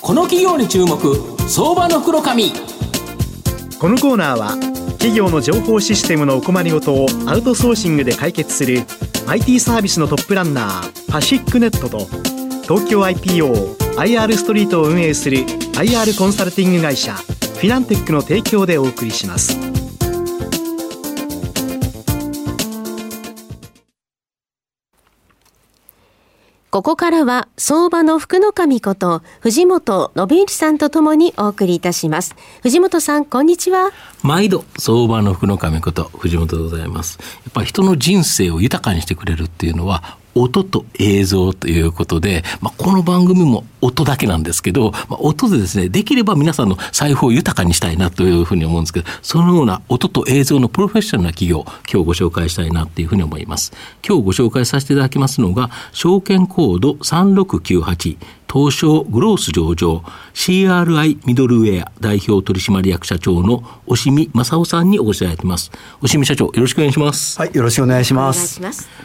この企業に注目、相場の袋紙。 このコーナーは企業の情報システムのお困りごとをアウトソーシングで解決する IT サービスのトップランナーパシックネットと、東京 IPO、IR ストリートを運営する IR コンサルティング会社フィナンテックの提供でお送りします。 ここからは相場の福の神こと藤本信之さんとともにお送りいたします。藤本さん、こんにちは。 毎度相場の福の神こと藤本でございます。やっぱり人の人生を豊かにしてくれるっていうのは音と映像ということで、この番組も音だけなんですけど、音でですね、できれば皆さんの財布を豊かにしたいなというふうに思うんですけど、そのような音と映像のプロフェッショナルな企業、今日ご紹介したいなというふうに思います。今日ご紹介させていただきますのが、証券コード3698、東証グロース上場 CRI ミドルウェア代表取締役社長の押見正夫さんにお越しいただいています。押見社長、よろしくお願いします。 はい、よろしくお願いします。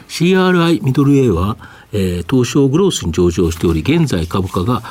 CRI ミドルウェアは、東証グロースに上場しており、現在株価が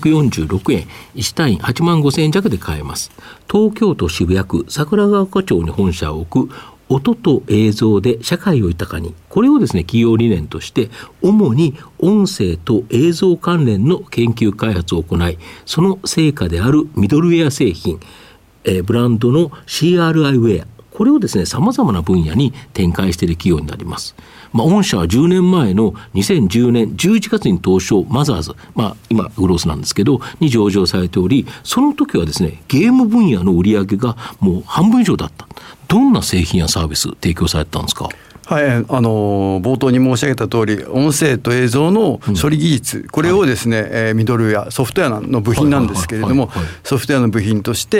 846円、1単位8万5000円弱で買えます。東京都渋谷区桜ヶ丘町に本社を置く音と映像で社会を豊かに、これをですね、企業理念として主に音声と映像関連の研究開発を行い、その成果であるミドルウェア製品、ブランドの CRI ウェア、これをですね、様々な分野に展開している企業になります。御社は10年前の2010年11月に東証マザーズ、今グロースなんですけどに上場されており、その時はですね、ゲーム分野の売り上げがもう半分以上だった。どんな製品やサービス提供されてたんですか？ はい、冒頭に申し上げた通り、音声と映像の処理技術、これをですね、ミドルウェア、ソフトウェアの部品なんですけれども、ソフトウェアの部品として、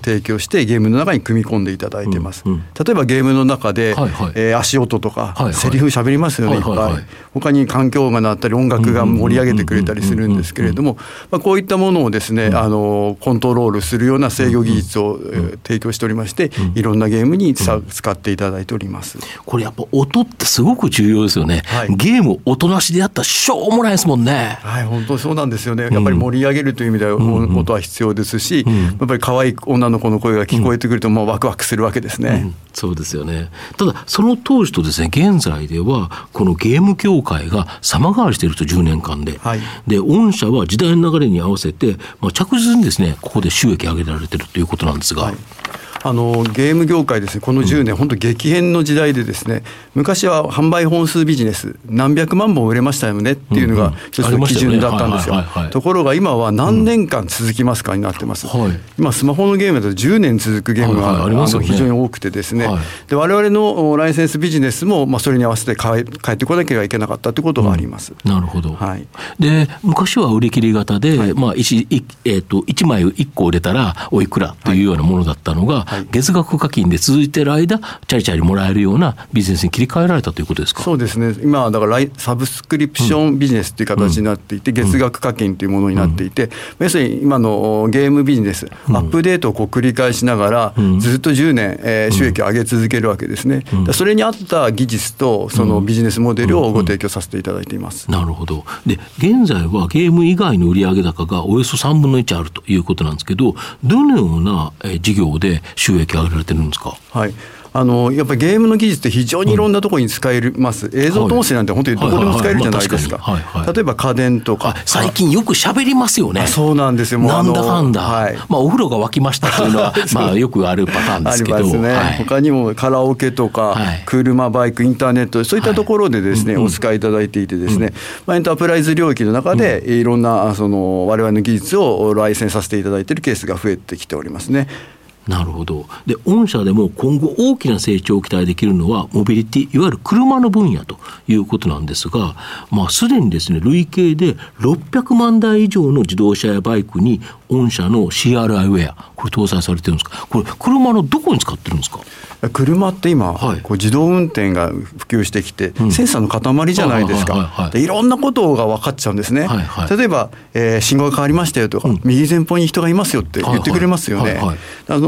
提供してゲームの中に組み込んでいただいてます。例えばゲームの中で、足音とか、セリフ喋りますよね、いっぱい。他に環境が鳴ったり音楽が盛り上げてくれたりするんですけれども、こういったものをですね、コントロールするような制御技術を提供しておりまして、いろんなゲームに使っていただいております。 これやっぱ音ってすごく重要ですよね。ゲーム音なしでやったらしょうもないですもんね。 はい、本当そうなんですよね。やっぱり盛り上げるという意味では音は必要ですし、やっぱり可愛い女の子の声が聞こえてくるともうワクワクするわけですね。 そうですよね。ただその当時とですね、現在ではこのゲーム業界が様変わりしていると、10年間で、で御社は時代の流れに合わせて、着実にですね、ここで収益上げられているということなんですが、 ゲーム業界ですね、この10年、本当激変の時代でですね、昔は販売本数ビジネス、何百万本売れましたよねっていうのが一つの基準だったんですよ。ところが今は何年間続きますかになってます。今スマホのゲームだと10年続くゲームが非常に多くてですね、で我々のライセンスビジネスもそれに合わせて変えてこなければいけなかったということがあります。 なるほど。で昔は売り切り型で、1枚1個売れたらおいくらというようなものだったのが、月額課金で続いている間チャリチャリもらえるようなビジネスに切り替えられたということですか？ そうですね。今はだからサブスクリプションビジネスという形になっていて、月額課金というものになっていて、要するに今のゲームビジネス、アップデートを繰り返しながら、ずっと10年、収益を上げ続けるわけですね。それに合った技術とそのビジネスモデルをご提供させていただいています。 なるほど。で現在はゲーム以外の売上高がおよそ3分の1あるということなんですけど、どのような事業で収益上げられてるんですか？ やっぱりゲームの技術って非常にいろんなところに使えます。映像と音声なんて本当にどこでも使えるじゃないですか。例えば家電とか、 最近よく喋りますよね。 そうなんですよ。 なんだかんだ、お風呂が沸きましたというのはよくあるパターンですけど、 ありますね。他にもカラオケとか、車、バイク、インターネット、そういったところでですね、お使いいただいていてですね、エンタープライズ領域の中でいろんな我々の技術をライセンスさせていただいているケースが増えてきておりますね。 なるほど。で御社でも今後大きな成長を期待できるのはモビリティ、いわゆる車の分野ということなんですが、すでにですね、累計で600万台以上の自動車やバイクに御社の CRI ウェア、これ搭載されてるんですか？これ車のどこに使ってるんですか？ 車って今、自動運転が普及してきて、センサーの塊じゃないですか。でいろんなことが分かっちゃうんですね。例えば、信号が変わりましたよとか、右前方に人がいますよって言ってくれますよね。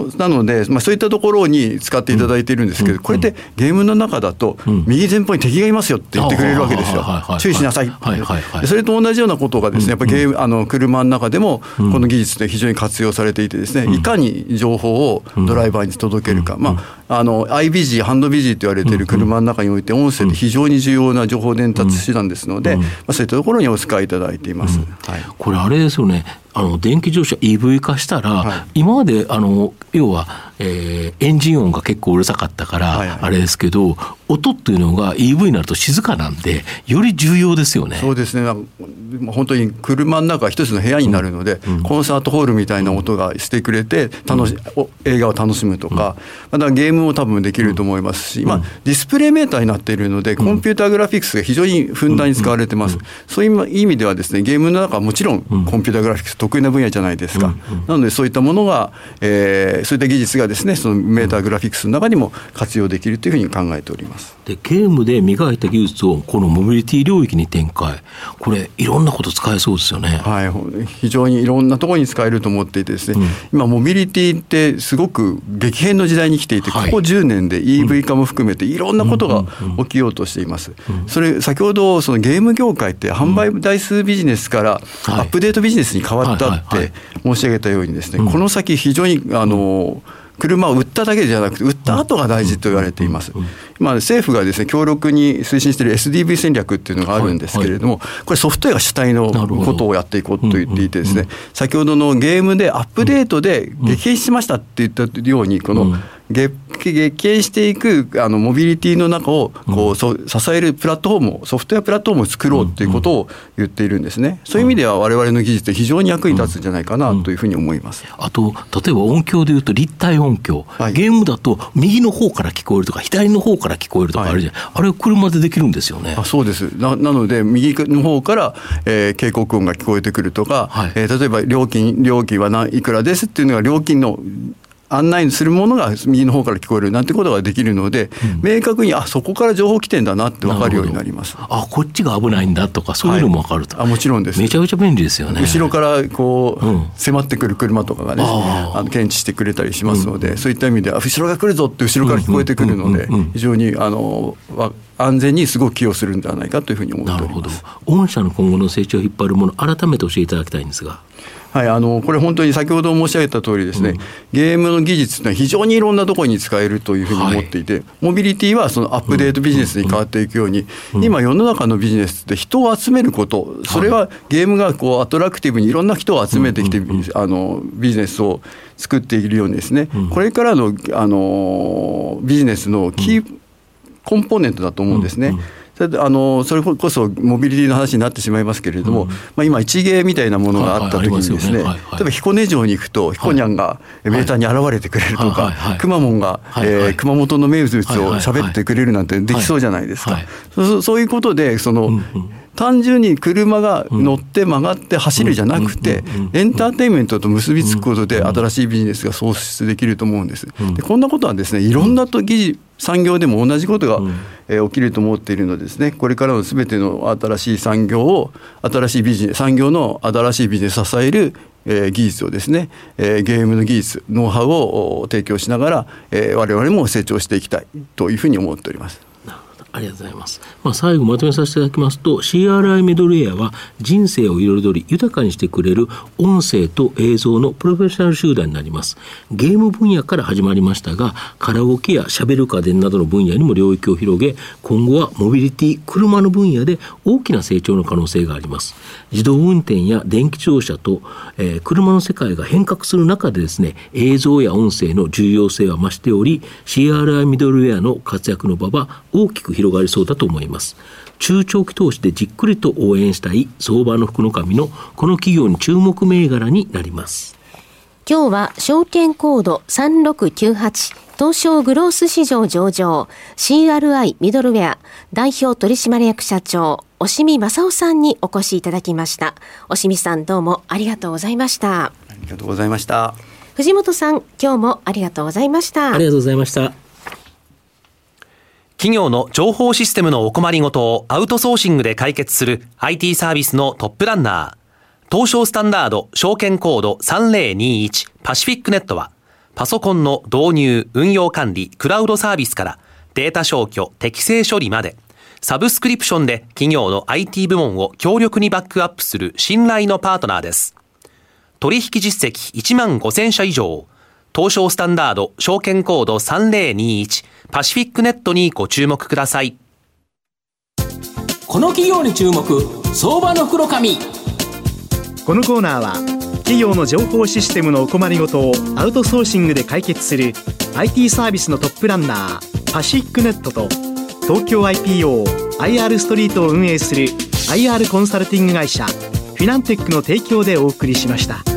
なので、そういったところに使っていただいているんですけど、これってゲームの中だと、右前方に敵がいますよって言ってくれるわけですよ。注意しなさい。それと同じようなことがですね、やっぱり車の中でもこの技術で非常に活用されていてですね、いかに情報をドライバーに届けるか、IBG、ハンドビジーと言われている車の中において音声って非常に重要な情報伝達手段ですので、そういったところにお使いいただいています。 これあれですよね、電気自動車 EV 化したら、今まで要は、エンジン音が結構うるさかったから、あれですけど、音っていうのが EV になると静かなんでより重要ですよね。 そうですね、本当に車の中は一つの部屋になるので、コンサートホールみたいな音がしてくれて映画を楽しむとか、またゲームも多分できると思いますし、ディスプレイメーターになっているのでコンピューターグラフィックスが非常にふんだんに使われてます。そういう意味ではですね、ゲームの中はもちろんコンピューターグラフィックス得意な分野じゃないですか。なのでそういったものが、そういった技術がですね、そのメーターグラフィックスの中にも活用できるというふうに考えております。 でゲームで磨いた技術をこのモビリティ領域に展開、これいろんなこと使えそうですよね。 非常にいろんなところに使えると思っていてですね、今モビリティってすごく激変の時代に来ていて、ここ10年で EV 化も含めていろんなことが起きようとしています。それ先ほどそのゲーム業界って販売台数ビジネスからアップデートビジネスに変わったって申し上げたようにですね、この先非常に車を売っただけじゃなくて売った後が大事と言われています。今政府がですね強力に推進している SDV 戦略っていうのがあるんですけれども、これソフトウェアが主体のことをやっていこうと言っていてですね、先ほどのゲームでアップデートで激変しましたって言ったように、この激変していくモビリティの中をこう支えるプラットフォームを、ソフトウェアプラットフォームを作ろうということを言っているんですね。そういう意味では我々の技術って非常に役に立つんじゃないかなというふうに思います。 あと例えば音響でいうと立体音響、ゲームだと右の方から聞こえるとか左の方から聞こえるとかあるじゃん、あれは車でできるんですよね。 そうです。なので右の方から、警告音が聞こえてくるとか、例えば料金はいくらですっていうのが料金の案内するものが右の方から聞こえるなんてことができるので、明確にそこから情報来てんだなって分かるようになります。 こっちが危ないんだとかそういうのも分かると、 もちろんです。 めちゃめちゃ便利ですよね。 後ろからこう、迫ってくる車とかがね検知してくれたりしますので、そういった意味では後ろが来るぞって後ろから聞こえてくるので、非常に安全にすごく寄与するんではないかというふうに思っております。なるほど。御社の今後の成長を引っ張るもの、改めて教えていただきたいんですが。 これ本当に先ほど申し上げた通りですね、ゲームの技術というのは非常にいろんなところに使えるというふうに思っていて、モビリティはそのアップデートビジネスに変わっていくように、今世の中のビジネスって人を集めること、それはゲームがこうアトラクティブにいろんな人を集めてきて、ビジネスを作っているようにですね、これからの、ビジネスのキーコンポーネントだと思うんですね。それこそモビリティの話になってしまいますけれども、今一芸みたいなものがあった時にですね、例えば彦根城に行くと彦にゃんがメーターに現れてくれるとか、くまモンが熊本の名物を喋ってくれるなんてできそうじゃないですか。そういうことで単純に車が乗って曲がって走るじゃなくて、エンターテインメントと結びつくことで新しいビジネスが創出できると思うんです。でこんなことはですね、いろんな産業でも同じことが起きると思っているのでですね、これからの全ての新しい産業を産業の新しいビジネスを支える技術をですね、ゲームの技術ノウハウを提供しながら、我々も成長していきたいというふうに思っております。 ありがとうございます。最後まとめさせていただきますと、 CRI ミドルウェアは人生を彩り豊かにしてくれる音声と映像のプロフェッショナル集団になります。ゲーム分野から始まりましたが、カラオケやしゃべる家電などの分野にも領域を広げ、今後はモビリティ、車の分野で大きな成長の可能性があります。自動運転や電気自動車と、車の世界が変革する中でですね、映像や音声の重要性は増しており、 CRI ミドルウェアの活躍の場は大きく広がりそうだと思います。中長期投資でじっくりと応援したい相場の福の神のこの企業に注目銘柄になります。 今日は証券コード3698東証グロース市場上場 CRI ミドルウェア代表取締役社長押見正夫さんにお越しいただきました。押見さん、どうもありがとうございました。 ありがとうございました。 藤本さん、今日もありがとうございました。 ありがとうございました。 企業の情報システムのお困りごとをアウトソーシングで解決する IT サービスのトップランナー、東証スタンダード証券コード3021パシフィックネットは、 パソコンの導入、運用管理、クラウドサービスからデータ消去、適正処理まで、サブスクリプションで企業の IT 部門を強力にバックアップする信頼のパートナーです。取引実績1万5000社以上、東証スタンダード証券コード3021パシフィックネットにご注目ください。 この企業に注目、相場の袋紙。 このコーナーは企業の情報システムのお困りごとをアウトソーシングで解決する IT サービスのトップランナーパシフィックネットと、東京 IPO、IR ストリートを運営する IR コンサルティング会社フィナンテックの提供でお送りしました。